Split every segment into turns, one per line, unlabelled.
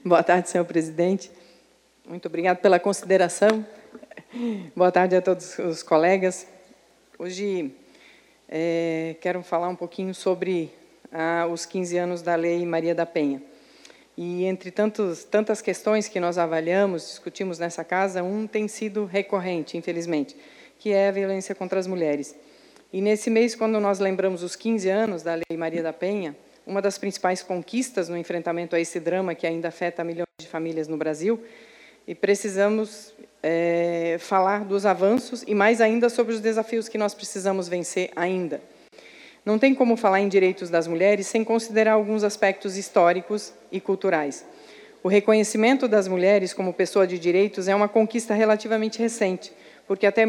Boa tarde, senhor presidente. Muito obrigado pela consideração. Boa tarde a todos os colegas. Hoje quero falar um pouquinho sobre os 15 anos da Lei Maria da Penha. E, entre tantas questões que nós avaliamos, discutimos nessa casa, um tem sido recorrente, infelizmente, que é a violência contra as mulheres. E, nesse mês, quando nós lembramos os 15 anos da Lei Maria da Penha, uma das principais conquistas no enfrentamento a esse drama que ainda afeta milhões de famílias no Brasil, e precisamos falar dos avanços e, mais ainda, sobre os desafios que nós precisamos vencer ainda. Não tem como falar em direitos das mulheres sem considerar alguns aspectos históricos e culturais. O reconhecimento das mulheres como pessoa de direitos é uma conquista relativamente recente, porque até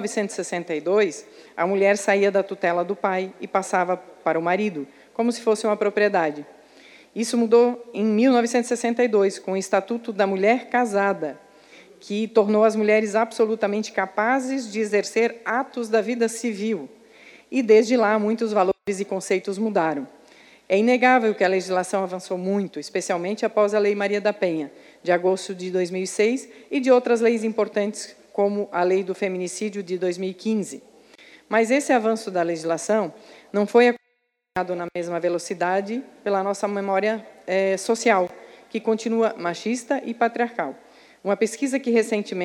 1962, a mulher saía da tutela do pai e passava para o marido, como se fosse uma propriedade. Isso mudou em 1962, com o Estatuto da Mulher Casada, que tornou as mulheres absolutamente capazes de exercer atos da vida civil. E, desde lá, muitos valores e conceitos mudaram. É inegável que a legislação avançou muito, especialmente após a Lei Maria da Penha, de agosto de 2006, e de outras leis importantes, como a Lei do Feminicídio de 2015. Mas esse avanço da legislação não foi acompanhado na mesma velocidade pela nossa memória social, que continua machista e patriarcal. Uma pesquisa que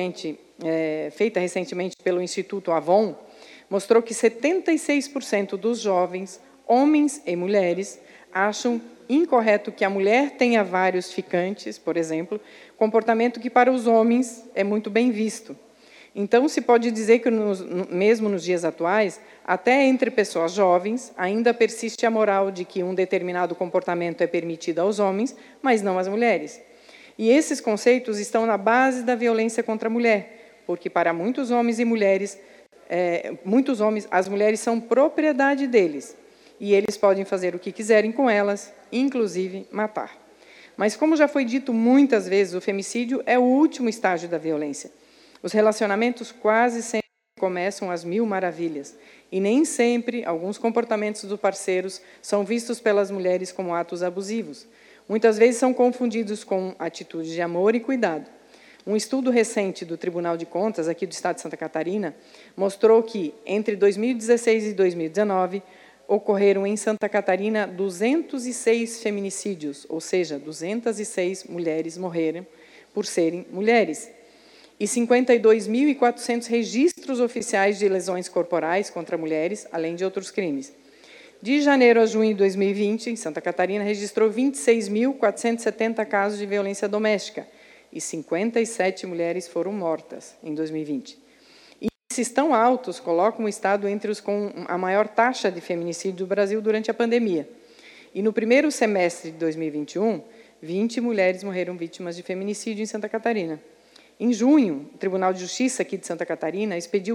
feita recentemente pelo Instituto Avon, mostrou que 76% dos jovens, homens e mulheres, acham incorreto que a mulher tenha vários ficantes, por exemplo, comportamento que para os homens é muito bem visto. Então, se pode dizer que, mesmo nos dias atuais, até entre pessoas jovens, ainda persiste a moral de que um determinado comportamento é permitido aos homens, mas não às mulheres. E esses conceitos estão na base da violência contra a mulher, porque para muitos homens e mulheres, as mulheres são propriedade deles, e eles podem fazer o que quiserem com elas, inclusive matar. Mas, como já foi dito muitas vezes, o femicídio é o último estágio da violência. Os relacionamentos quase sempre começam às mil maravilhas, e nem sempre alguns comportamentos dos parceiros são vistos pelas mulheres como atos abusivos. Muitas vezes são confundidos com atitudes de amor e cuidado. Um estudo recente do Tribunal de Contas, aqui do Estado de Santa Catarina, mostrou que, entre 2016 e 2019, ocorreram em Santa Catarina 206 feminicídios, ou seja, 206 mulheres morreram por serem mulheres, e 52.400 registros oficiais de lesões corporais contra mulheres, além de outros crimes. De janeiro a junho de 2020, Santa Catarina registrou 26.470 casos de violência doméstica, e 57 mulheres foram mortas em 2020. E esses tão altos colocam o Estado entre os com a maior taxa de feminicídio do Brasil durante a pandemia. E no primeiro semestre de 2021, 20 mulheres morreram vítimas de feminicídio em Santa Catarina. Em junho, o Tribunal de Justiça aqui de Santa Catarina expediu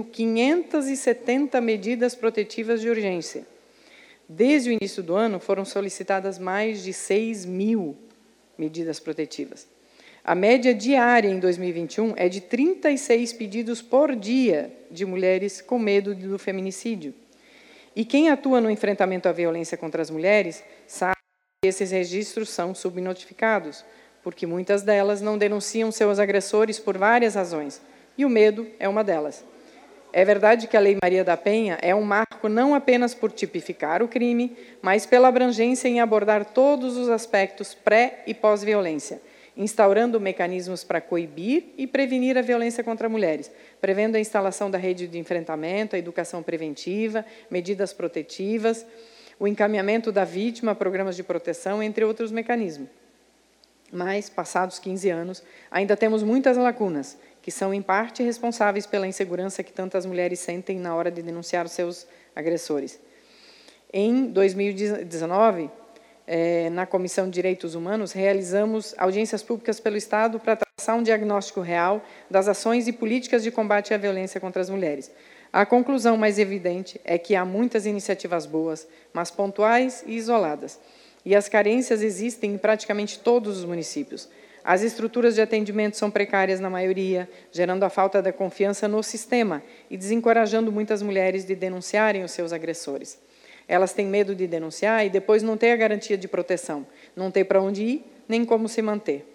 570 medidas protetivas de urgência. Desde o início do ano, foram solicitadas mais de 6.000 medidas protetivas. A média diária em 2021 é de 36 pedidos por dia de mulheres com medo do feminicídio. E quem atua no enfrentamento à violência contra as mulheres sabe que esses registros são subnotificados, porque muitas delas não denunciam seus agressores por várias razões, e o medo é uma delas. É verdade que a Lei Maria da Penha é um marco não apenas por tipificar o crime, mas pela abrangência em abordar todos os aspectos pré- e pós-violência, instaurando mecanismos para coibir e prevenir a violência contra mulheres, prevendo a instalação da rede de enfrentamento, a educação preventiva, medidas protetivas, o encaminhamento da vítima a programas de proteção, entre outros mecanismos. Mas, passados 15 anos, ainda temos muitas lacunas, que são, em parte, responsáveis pela insegurança que tantas mulheres sentem na hora de denunciar os seus agressores. Em 2019, na Comissão de Direitos Humanos, realizamos audiências públicas pelo Estado para traçar um diagnóstico real das ações e políticas de combate à violência contra as mulheres. A conclusão mais evidente é que há muitas iniciativas boas, mas pontuais e isoladas, e as carências existem em praticamente todos os municípios. As estruturas de atendimento são precárias na maioria, gerando a falta da confiança no sistema e desencorajando muitas mulheres de denunciarem os seus agressores. Elas têm medo de denunciar e depois não ter a garantia de proteção, não ter para onde ir, nem como se manter.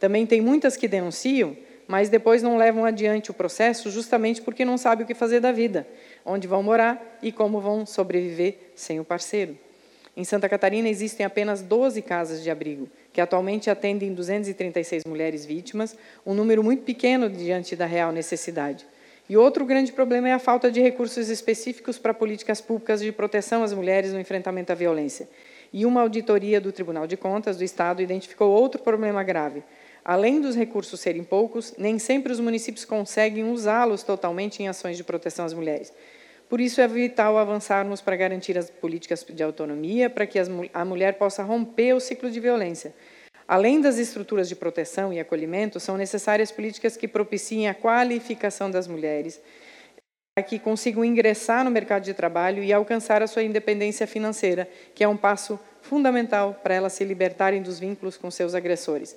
Também tem muitas que denunciam, mas depois não levam adiante o processo justamente porque não sabem o que fazer da vida, onde vão morar e como vão sobreviver sem o parceiro. Em Santa Catarina existem apenas 12 casas de abrigo, que atualmente atendem 236 mulheres vítimas, um número muito pequeno diante da real necessidade. E outro grande problema é a falta de recursos específicos para políticas públicas de proteção às mulheres no enfrentamento à violência. E uma auditoria do Tribunal de Contas do Estado identificou outro problema grave. Além dos recursos serem poucos, nem sempre os municípios conseguem usá-los totalmente em ações de proteção às mulheres. Por isso, é vital avançarmos para garantir as políticas de autonomia, para que a mulher possa romper o ciclo de violência. Além das estruturas de proteção e acolhimento, são necessárias políticas que propiciem a qualificação das mulheres, para que consigam ingressar no mercado de trabalho e alcançar a sua independência financeira, que é um passo fundamental para elas se libertarem dos vínculos com seus agressores.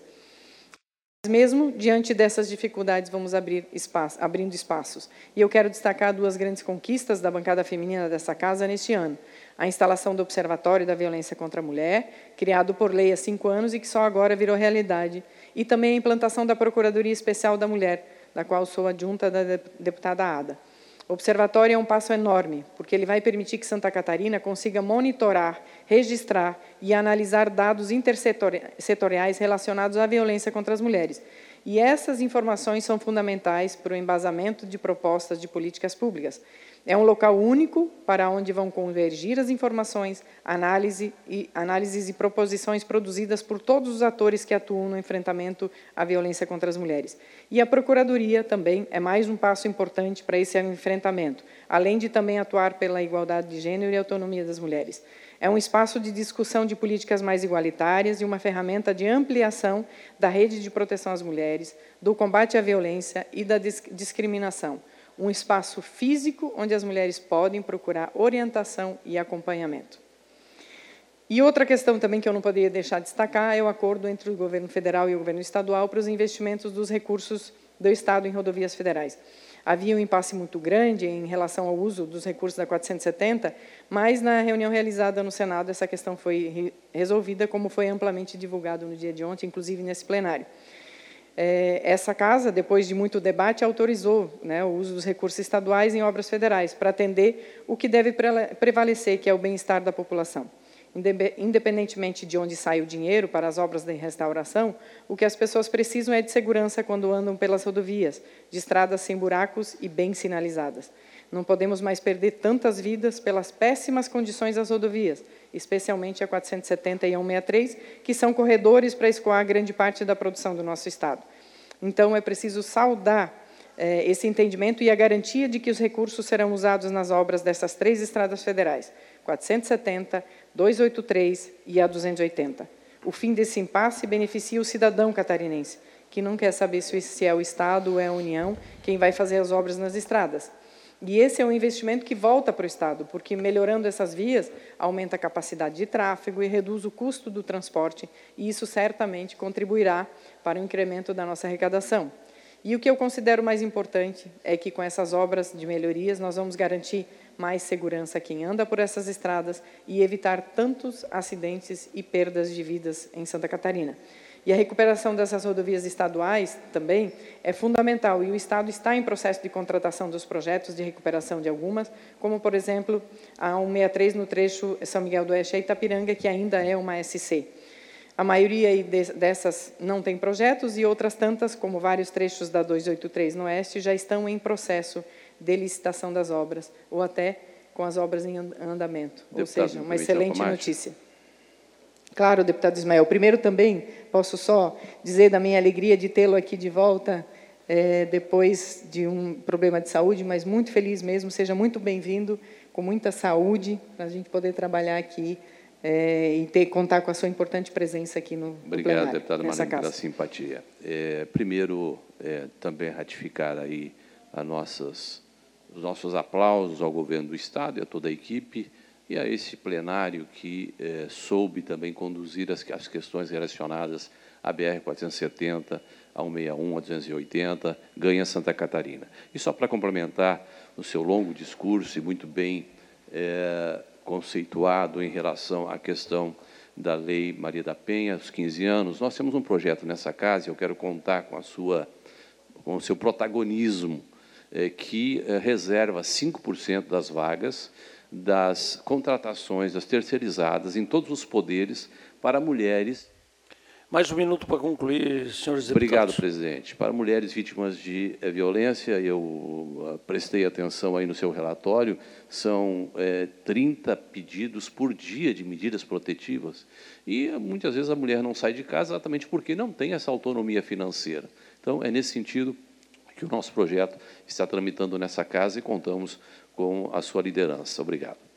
Mesmo diante dessas dificuldades, vamos abrindo espaços. E eu quero destacar duas grandes conquistas da bancada feminina dessa casa neste ano. A instalação do Observatório da Violência contra a Mulher, criado por lei há 5 anos e que só agora virou realidade. E também a implantação da Procuradoria Especial da Mulher, da qual sou adjunta da deputada Ada. O observatório é um passo enorme, porque ele vai permitir que Santa Catarina consiga monitorar, registrar e analisar dados intersetoriais relacionados à violência contra as mulheres. E essas informações são fundamentais para o embasamento de propostas de políticas públicas. É um local único para onde vão convergir as informações, análises e proposições produzidas por todos os atores que atuam no enfrentamento à violência contra as mulheres. E a Procuradoria também é mais um passo importante para esse enfrentamento, além de também atuar pela igualdade de gênero e autonomia das mulheres. É um espaço de discussão de políticas mais igualitárias e uma ferramenta de ampliação da rede de proteção às mulheres, do combate à violência e da discriminação. Um espaço físico onde as mulheres podem procurar orientação e acompanhamento. E outra questão também que eu não poderia deixar de destacar é o acordo entre o governo federal e o governo estadual para os investimentos dos recursos do Estado em rodovias federais. Havia um impasse muito grande em relação ao uso dos recursos da 470, mas na reunião realizada no Senado essa questão foi resolvida, como foi amplamente divulgado no dia de ontem, inclusive nesse plenário. Essa casa, depois de muito debate, autorizou o uso dos recursos estaduais em obras federais para atender o que deve prevalecer, que é o bem-estar da população. Independentemente de onde sai o dinheiro para as obras de restauração, o que as pessoas precisam é de segurança quando andam pelas rodovias, de estradas sem buracos e bem sinalizadas. Não podemos mais perder tantas vidas pelas péssimas condições das rodovias, especialmente a 470 e a 163, que são corredores para escoar grande parte da produção do nosso Estado. Então, é preciso saudar esse entendimento e a garantia de que os recursos serão usados nas obras dessas 3 estradas federais, 470, 283 e a 280. O fim desse impasse beneficia o cidadão catarinense, que não quer saber se é o Estado ou é a União quem vai fazer as obras nas estradas. E esse é um investimento que volta para o Estado, porque melhorando essas vias, aumenta a capacidade de tráfego e reduz o custo do transporte, e isso certamente contribuirá para o incremento da nossa arrecadação. E o que eu considero mais importante é que, com essas obras de melhorias, nós vamos garantir mais segurança a quem anda por essas estradas e evitar tantos acidentes e perdas de vidas em Santa Catarina. E a recuperação dessas rodovias estaduais também é fundamental, e o Estado está em processo de contratação dos projetos de recuperação de algumas, como, por exemplo, a 163 no trecho São Miguel do Oeste a Itapiranga, que ainda é uma SC. A maioria dessas não tem projetos e outras tantas, como vários trechos da 283 no Oeste, já estão em processo de licitação das obras, ou até com as obras em andamento. Ou seja, uma excelente notícia. Claro, deputado Ismael. Primeiro também posso só dizer da minha alegria de tê-lo aqui de volta, depois de um problema de saúde, mas muito feliz mesmo. Seja muito bem-vindo, com muita saúde, para a gente poder trabalhar aqui e contar com a sua importante presença aqui no plenário.
Obrigado, deputada Marlene, pela simpatia. Primeiro, também ratificar aí os nossos aplausos ao governo do Estado e a toda a equipe, e a esse plenário que soube também conduzir as questões relacionadas à BR-470, a 161, a 280, ganha Santa Catarina. E só para complementar o seu longo discurso, e muito bem conceituado em relação à questão da Lei Maria da Penha, os 15 anos. Nós temos um projeto nessa casa, e eu quero contar com o seu protagonismo, que reserva 5% das vagas das contratações, das terceirizadas, em todos os poderes, para mulheres.
Mais um minuto para concluir, senhores deputados.
Obrigado, presidente. Para mulheres vítimas de violência, eu prestei atenção aí no seu relatório, são 30 pedidos por dia de medidas protetivas, e muitas vezes a mulher não sai de casa exatamente porque não tem essa autonomia financeira. Então, é nesse sentido que o nosso projeto está tramitando nessa casa e contamos com a sua liderança. Obrigado.